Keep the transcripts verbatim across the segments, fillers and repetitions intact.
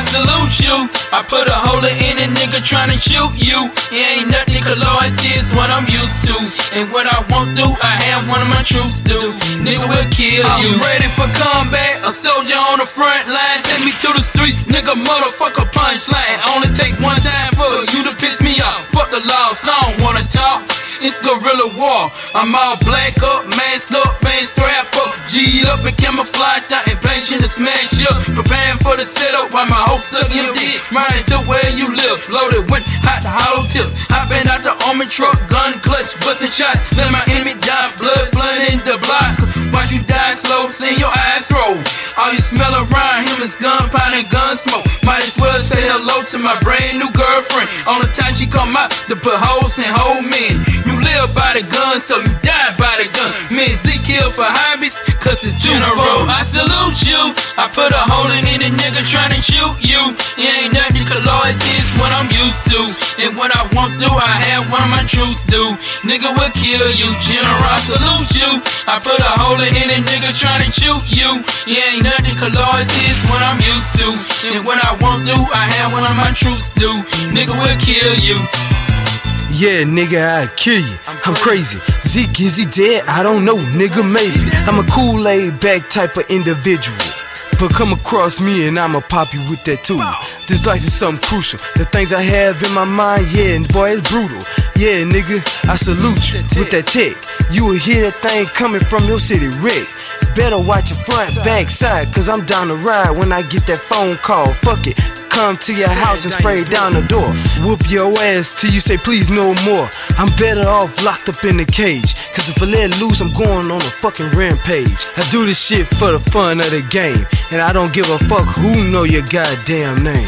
I salute you. I put a hole in any nigga tryna shoot you. It ain't nothing but loyalty is what I'm used to. And what I won't do, I have one of my troops do. Nigga will kill you. I'm ready for combat, a soldier on the front line. Take me to the street, nigga motherfucker punchline. Only take one time for you to piss me off. Fuck the law, so I don't wanna talk. It's guerrilla war. I'm all black up, masked up, man strap up, G'd up and camouflaged out and patient to smash up. Preparing for the setup while my whole sucking your dick. Riding to where you live, loaded with hot hollow tips. Hopping out the army truck, gun clutch, busting shots. Let my enemy die, blood flooding the block. Watch you die slow, seeing your eyes roll. All you smell around him is gunpowder and gun smoke. Might as well say hello to my brand new girlfriend. On the time she come out to put hoes in whole men. You live by the gun, so you die by the gun. Me and Z kill for hobbies, cause it's general. I salute you. I put a hole in any nigga tryna shoot you. It ain't nothing but loyalty is what I'm used to. And what I want to, I have one of my troops do. Nigga will kill you, general. I salute you. I put a hole in any nigga tryna shoot you. It ain't nothing but loyalty is what I'm used to. And what I want to, I have one of my troops do. Nigga will kill you. Yeah, nigga, I'd kill you. I'm crazy. Zeke, is he dead? I don't know, nigga, maybe. I'm a Kool-Aid back type of individual. But come across me and I'ma pop you with that too. This life is something crucial. The things I have in my mind, yeah, and boy, it's brutal. Yeah, nigga, I salute you with that tech. You will hear that thing coming from your city wreck. Better watch your front, back, side, cause I'm down the ride when I get that phone call. Fuck it, come to your house and spray down the door. Whoop your ass till you say please no more. I'm better off locked up in the cage, cause if I let loose I'm going on a fucking rampage. I do this shit for the fun of the game, and I don't give a fuck who know your goddamn name.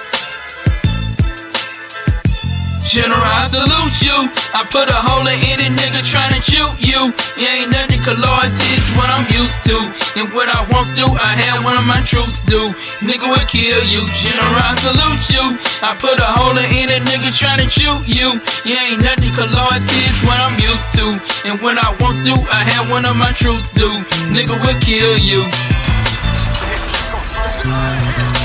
General, I salute you. I put a hole in any nigga tryna shoot you. It ain't nothing but loyalty is what I'm used to. And what I want to, I have one of my troops do. Nigga will kill you. General, I salute you. I put a hole in any nigga tryna shoot you. It ain't nothing but loyalty is what I'm used to. And what I want to, I have one of my troops do. Nigga will kill you.